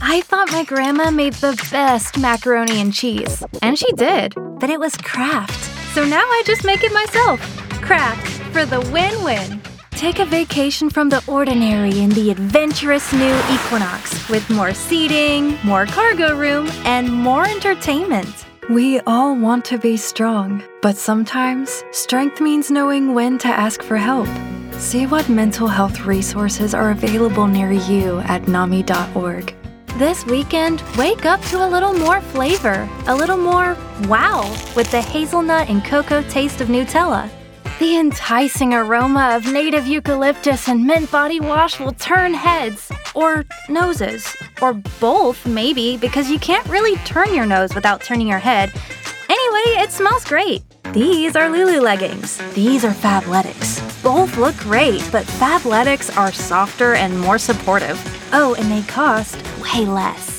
I thought my grandma made the best macaroni and cheese. And she did, but it was Kraft. So now I just make it myself. Kraft, for the win-win. Take a vacation from the ordinary in the adventurous new Equinox with more seating, more cargo room, and more entertainment. We all want to be strong, but sometimes strength means knowing when to ask for help. See what mental health resources are available near you at NAMI.org. This weekend, wake up to a little more flavor, a little more wow with the hazelnut and cocoa taste of Nutella. The enticing aroma of native eucalyptus and mint body wash will turn heads, or noses, or both maybe, because you can't really turn your nose without turning your head. Anyway, it smells great. These are Lulu leggings. These are Fabletics. Both look great, but Fabletics are softer and more supportive. Oh, and they cost way less.